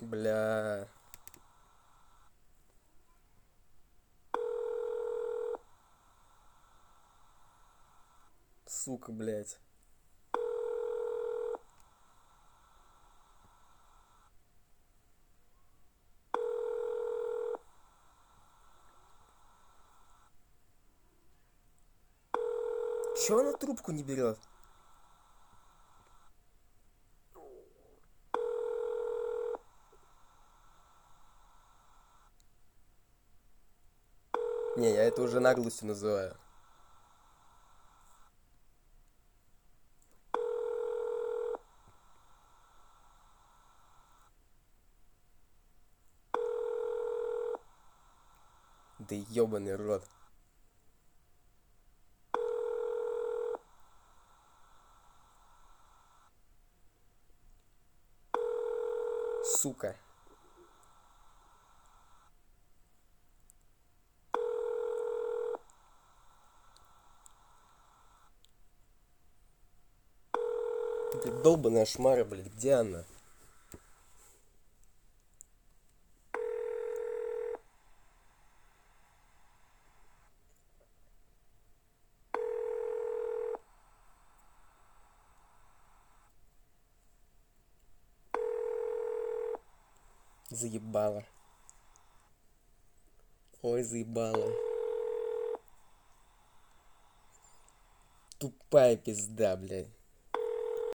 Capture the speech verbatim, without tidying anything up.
Бля. Сука, блядь. Чё она трубку не берет? Не, я это уже наглостью называю. Да ёбаный рот. Сука. Ты долбаная шмара, блядь, где она? Заебала. Ой, заебала. Тупая пизда, блядь.